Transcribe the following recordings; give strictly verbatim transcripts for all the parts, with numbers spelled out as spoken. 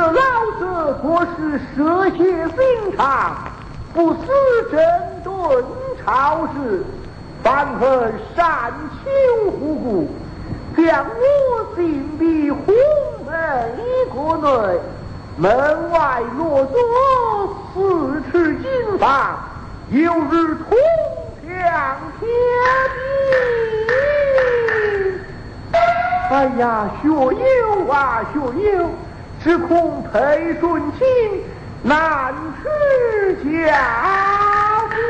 老者果是涉邪心肠，不思整顿朝事，反而擅求护故，将我心的红门一个内，门外落座四尺金房，犹如铜墙铁壁。哎呀，学友啊学友，只恐裴顺卿难持家主。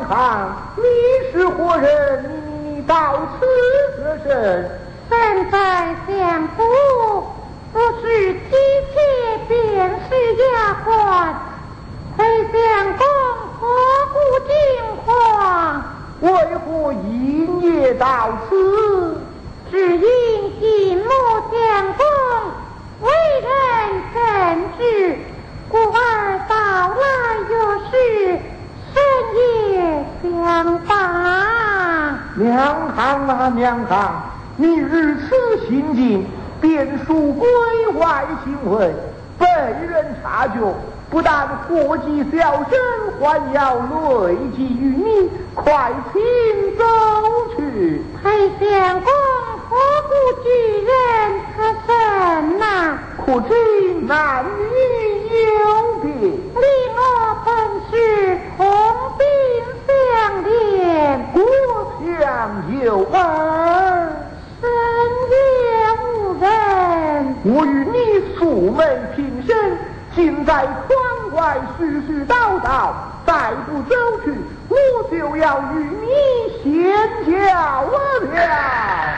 行，你是何人？你到此得甚？ 身在相府，不是妻妾便是丫鬟。裴相公何故惊慌？ 为何因夜到此？ 只因金木相公为人正直，故而到来有事深夜相访。 娘行啊娘行，你如此行径，便属鬼外行为，被人察觉，不但祸及小生，还要累及于你。快请走去。 裴相公何故举人可甚呐？ 可知男女有别， 你我本是同病相怜， 国相有儿， 深夜无人。 我与你素昧平生，今在窗外絮絮叨叨，再不走去，我就要与你先交了。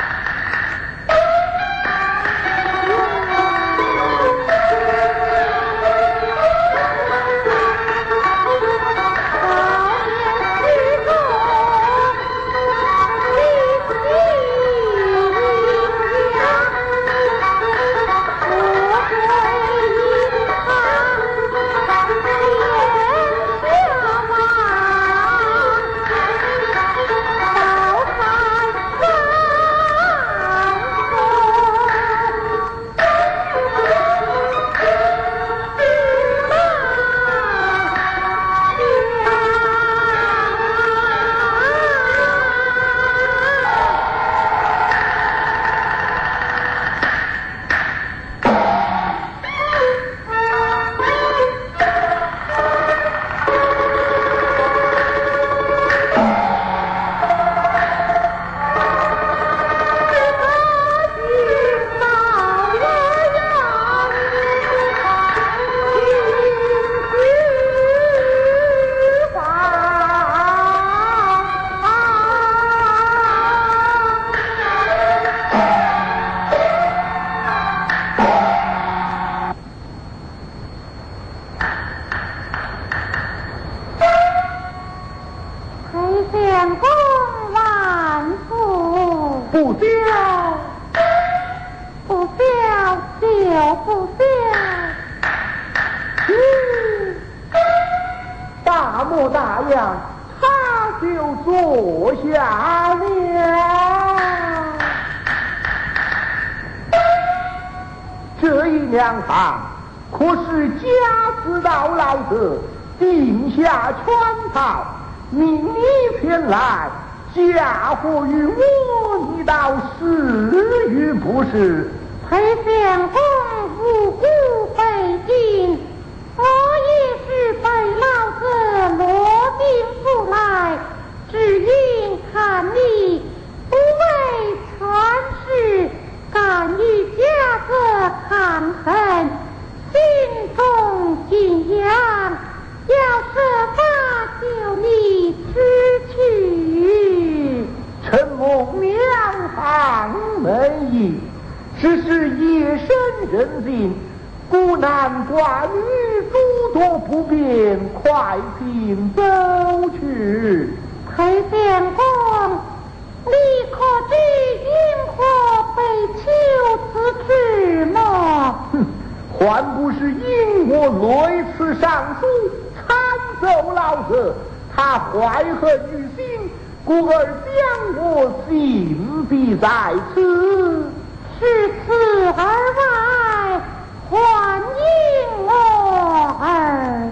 可是家事到老者，定下圈套，命你前来，嫁祸于我，你倒是与不是？ 裴相公无故被禁，我也是被老子落进府来，只因看你不为权势，敢与家子抗衡，心中敬仰，要设法救你出去。 臣蒙两行门意，只是夜深人静，孤男寡女诸多不便，快请走去。 裴相公，你可知因何被囚此之么？ 哼，还不是因我累次上书参奏老者，他怀恨于心，故而将我刑逼在此。 是此而外，还因我而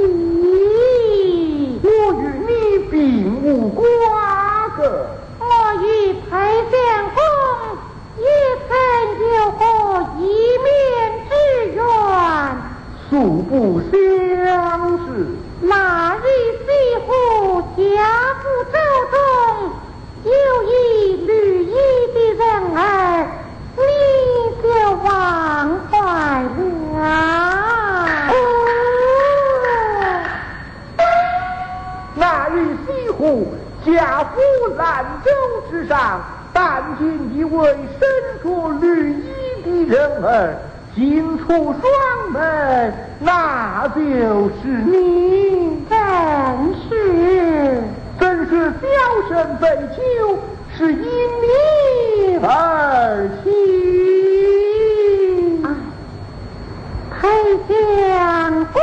起。 我与你并无瓜葛， 我与裴相公也曾有过一面之缘， 素不相识。 那日西湖家父朝中有一绿衣的人儿，你就忘怀了。 那日西湖家父兰州之上，但见一位身着绿衣的人儿进出双门，那就是你。 正是， 真是娇生悲秋，是因你而起。 太相公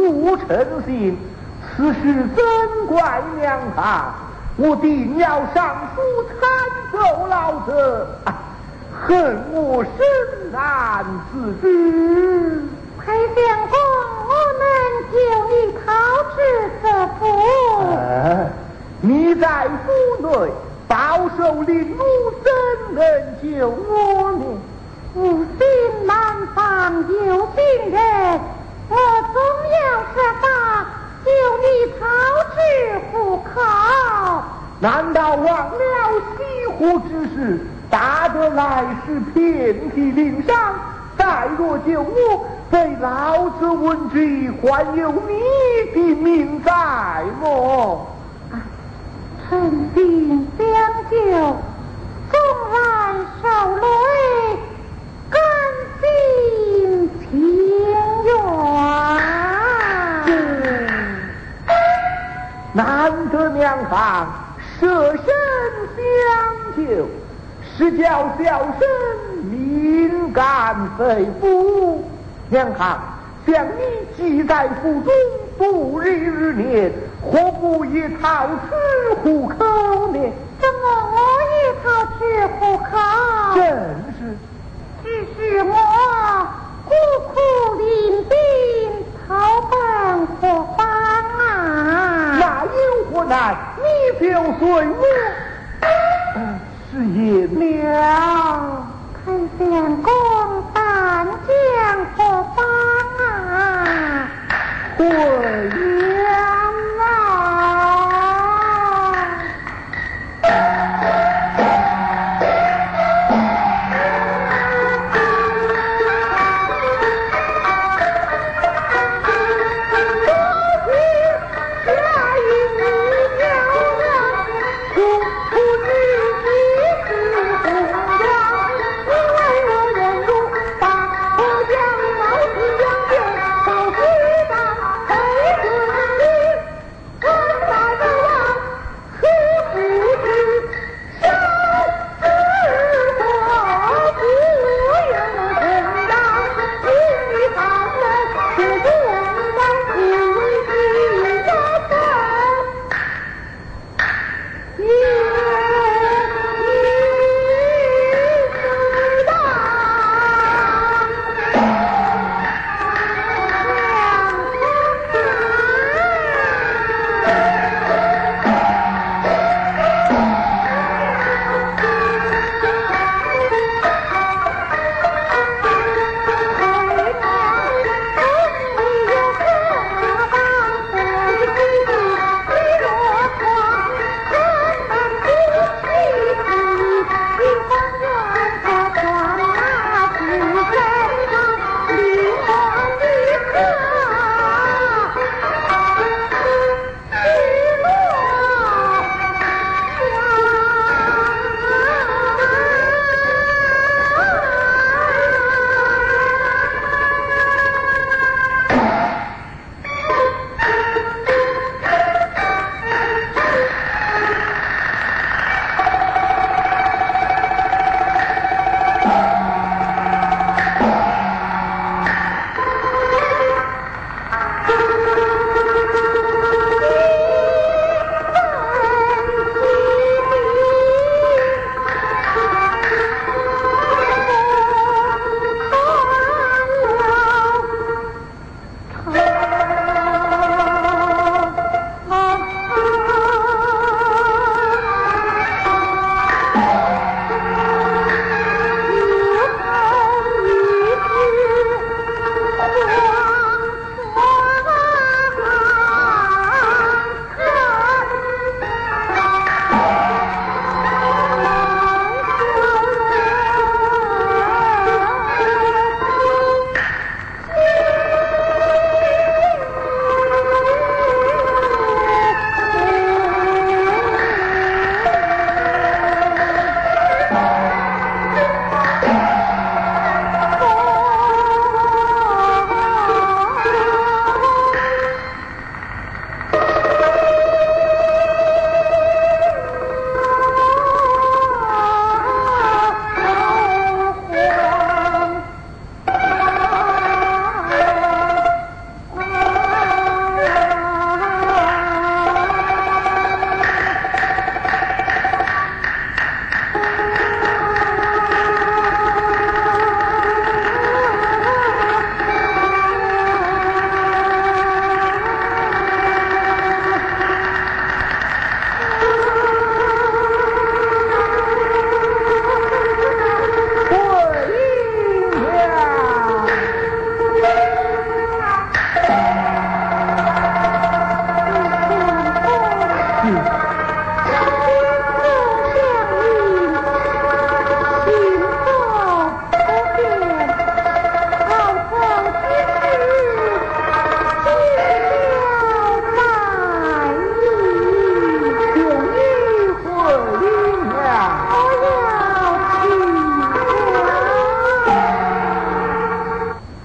不称心，此事怎怪娘堂？我定要上书参奏老者，啊、恨我深难自知。 裴相公，我能救你逃至此府。 啊，你在府内饱受凌辱，怎能救我呢？ 无心难防有心人，我总要设法救你逃至府口。 难道忘了西湖之事？大得来时遍体鳞伤，再若救我，被老子问之，还有你的命在么？ 臣定相救，纵然受累，甘心情愿。 难得娘行舍身相救，是叫小生敏感肺腑。娘行，想你既在府中度日日年，何不也逃至户口呢？ 怎么我也逃至户口？ 正是， 只是我孤苦临病，逃奔何方啊？ 那有何难？你就随我。是也娘。 裴相公，但将何方啊？ 回